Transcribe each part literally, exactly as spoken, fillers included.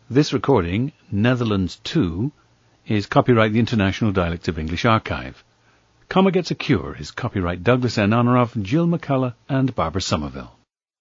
This recording, Netherlands two, is copyright the International Dialect of English Archive. Comma Gets a Cure is copyright Douglas N. Honorav, Jill McCullough and Barbara Somerville.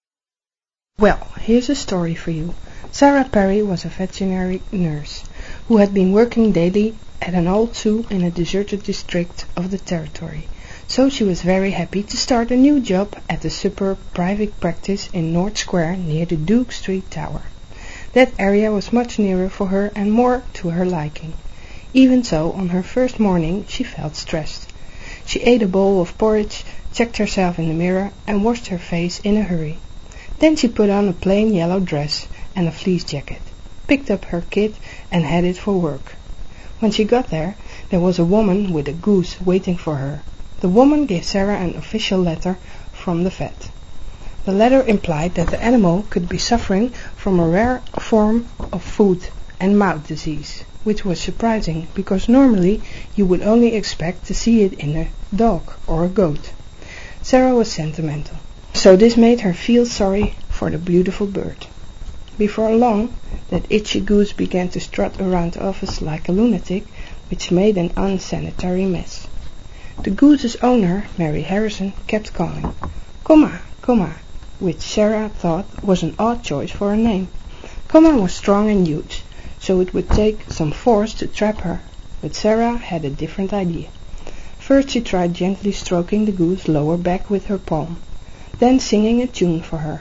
Well, here's a story for you. Sarah Perry was a veterinary nurse who had been working daily at an old zoo in a deserted district of the territory. So she was very happy to start a new job at the superb private practice in North Square near the Duke Street Tower. That area was much nearer for her and more to her liking. Even so, on her first morning she felt stressed. She ate a bowl of porridge, checked herself in the mirror and washed her face in a hurry. Then she put on a plain yellow dress and a fleece jacket, picked up her kit and headed for work. When she got there, there was a woman with a goose waiting for her. The woman gave Sarah an official letter from the vet. The letter implied that the animal could be suffering from a rare form of foot and mouth disease, which was surprising because normally you would only expect to see it in a dog or a goat. Sarah was sentimental, so this made her feel sorry for the beautiful bird. Before long, that itchy goose began to strut around the office like a lunatic, which made an unsanitary mess. The goose's owner, Mary Harrison, kept calling, "Comma, comma," which Sarah thought was an odd choice for a name. Comma was strong and huge, so it would take some force to trap her, but Sarah had a different idea. First she tried gently stroking the goose's lower back with her palm, then singing a tune for her.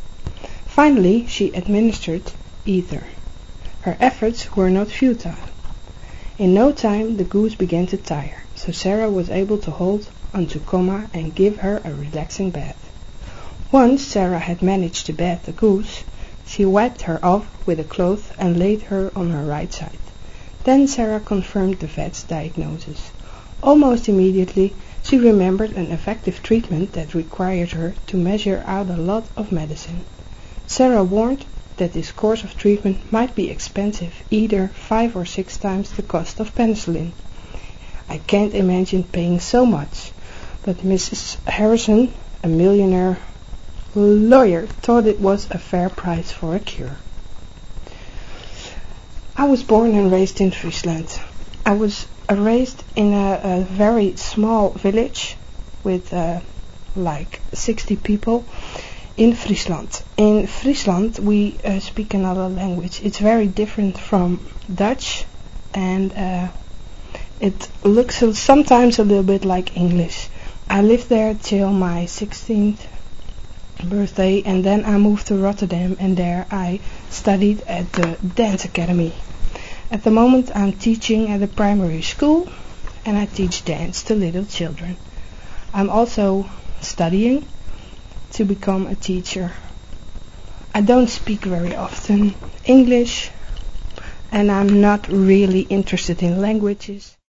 Finally she administered ether. Her efforts were not futile. In no time the goose began to tire, so Sarah was able to hold onto Comma and give her a relaxing bath. Once Sarah had managed to bath the goose, she wiped her off with a cloth and laid her on her right side. Then Sarah confirmed the vet's diagnosis. Almost immediately, she remembered an effective treatment that required her to measure out a lot of medicine. Sarah warned that this course of treatment might be expensive, either five or six times the cost of penicillin. I can't imagine paying so much, but Missus Harrison, a millionaire lawyer, thought it was a fair price for a cure. I was born and raised in Friesland. I was uh, raised in a, a very small village with uh, like sixty people in Friesland. In Friesland we uh, speak another language. It's very different from Dutch, and uh, it looks sometimes a little bit like English. I lived there till my sixteenth birthday, and then I moved to Rotterdam, and there I studied at the dance academy. At the moment I'm teaching at a primary school, and I teach dance to little children. I'm also studying to become a teacher. I don't speak very often English, and I'm not really interested in languages.